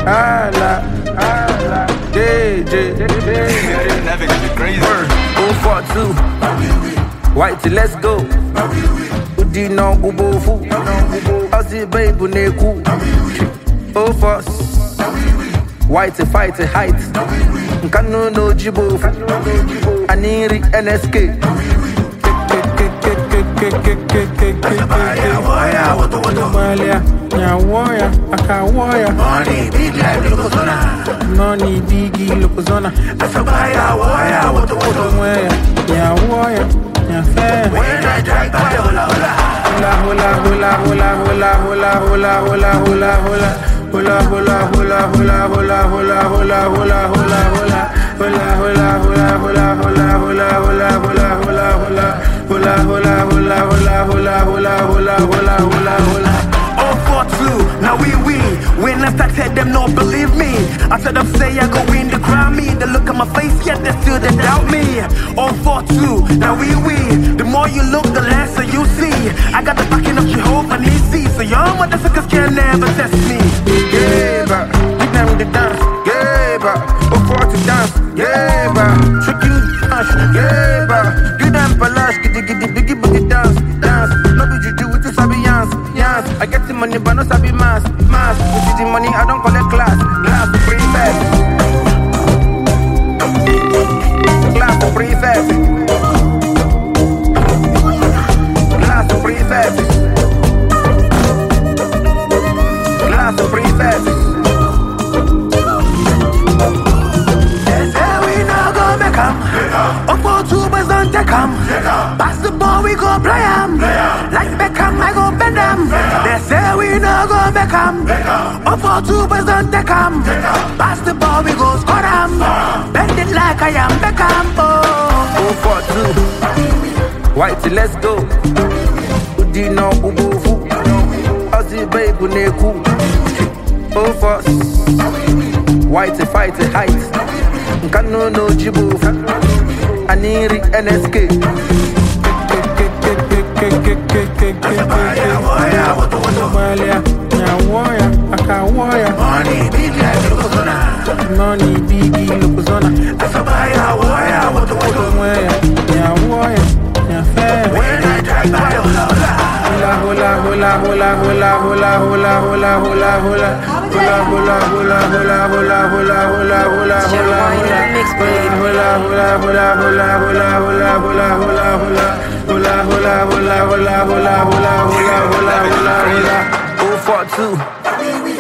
Ala, JJ. That nigga be crazy. 042. White, let's go. Udi no bubofu. Ozzy baby neku. 04. White fight height. Nkanu no jibofu. Aniri NSK. Warrior, aka warrior. Money big like Lucozona. Money biggie Lucozona. Asabaya warrior, what the Warrior, yeah warrior, yeah fair. When I drive by hola hola. Hola hola hola hola hola hola hola hola hola. Hola hola hola hola hola hola hola hola hola hola. Hola hola hola hola hola hola hola hola hola hola. Hola hola hola hola hola hola hola hola hola hola. 042, now we win. When I started, them not believe me. I said them say I go win the Grammy. They look at my face, yet they still they doubt me. 042, now we win. The more you look, the less you see. I got the backing of Jehovah Nissi, so y'all motherfuckers can never test me. Yeah, but give them the dance. Yeah, but 040 dance. Yeah, but tricking dance. Yeah, but give them palash, giddy giddy biggie boogie dance, dance. No be juju with the sabi yans, yans. I get the money, but no sabi mass, mass. With the money, I don't collect class, class to prefect, class to prefect, class to prefect, class to prefect. They say we not go make 'em. 042 boys don't take 'em. Pass the ball, we go play 'em. Like Beckham, I go bend 'em. They say we not go make 'em. 042 boys don't take 'em. Pass the ball, we go score 'em. Bend it like I am Beckham. Oh. 042. White, let's go. Udi no bubofu. Ozzy baby neku. 04. White fight height. Nkanu no jibofu. Aniri NSK. Warrior, yeah warrior, aka warrior. Money big like Lucozona. Money biggie Lucozona. Asabaya warrior, what the Warrior, yeah warrior, yeah fair. When I drive by hola hola. Hola hola hola hola hola hola hola hola hola hola hola hola hola hola hola hola hola hola hola hola 042.